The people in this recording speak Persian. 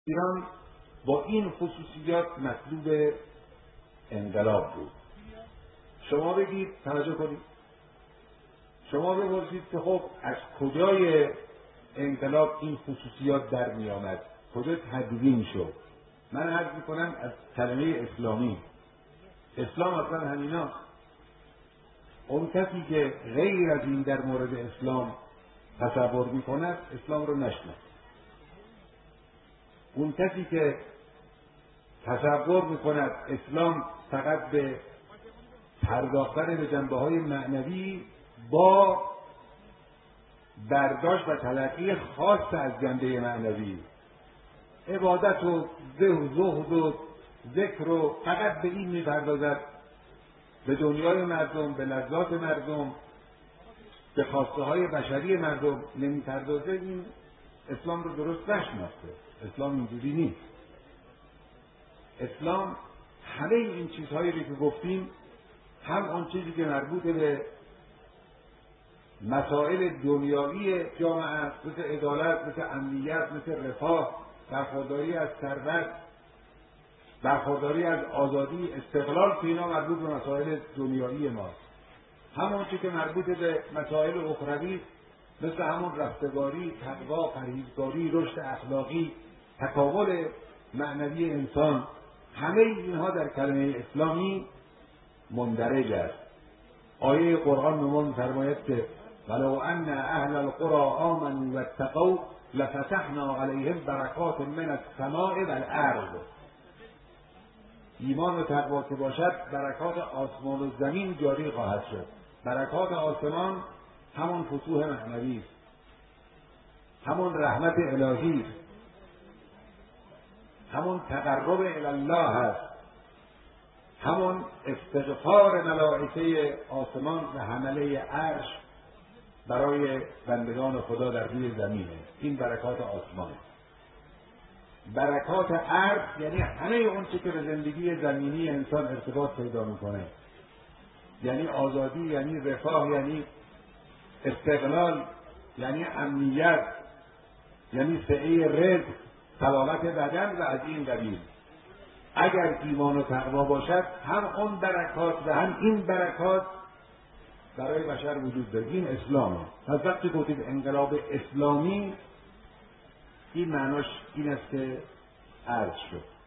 ایران با این خصوصیات مطلوب انقلاب بود. شما بگید، توجه کنید، شما بپرسید که خب از کجای انقلاب این خصوصیات در می آمد، کجا تدوین شد؟ من عرض می کنم از کلمه اسلامی. اسلام اصلا همینا. اون کسی که غیر از این در مورد اسلام تصور می کند اسلام رو نشناخت. اون کسی که تصور می کند اسلام فقط به پرداختن به جنبه‌های معنوی با برداشت و تلقی خاص از جنبه معنوی، عبادت و زهد و ذکر و فقط به این می‌پردازد، به دنیای مردم، به لذات مردم، به خواسته های بشری مردم نمی‌پردازه، این اسلام رو درست نشناخته. اسلام اینجوری نیست. اسلام همه این چیزهایی رو که گفتیم، هم آن چیزی که مربوط به مسائل دنیایی جامعه است، مثل عدالت، مثل امنیت، مثل رفاه، برخورداری از ثروت، برخورداری از آزادی، استقلال، که اینا مربوط به مسائل دنیایی ماست. همون چیزی که مربوط به مسائل اخروی، مثل همون رستگاری، تقوا، پرهیزگاری، رشد اخلاقی، تکامل معنوی انسان، همه اینها در کلمه اسلامی مندرج است. آیه قرآن نمون فرماید که ولو ان اهل القرى آمنوا واتقوا لفتحنا علیهم برکات من السماء والارض. ایمان و تقوا که باشد برکات آسمان و زمین جاری خواهد شد. برکات آسمان همون فتوح معنوی است، همون رحمت الهی است، همون تقرب الی الله است، همون استغفار ملائکه آسمان و حمله عرش برای بندگان خدا در روی زمینه. این برکات آسمان. برکات ارض یعنی همه اون چی که به زندگی زمینی انسان ارتباط پیدا میکنه، یعنی آزادی، یعنی رفاه، یعنی استقلال، یعنی امنیت، یعنی سعی رزق، سلامت بدن و از این قبیل. اگر ایمان و تقوا باشد، هم اون برکات و هم این برکات برای بشر وجود داره. این اسلامه. پس وقتی گفتید انقلاب اسلامی، این معناش این است که عرض شد.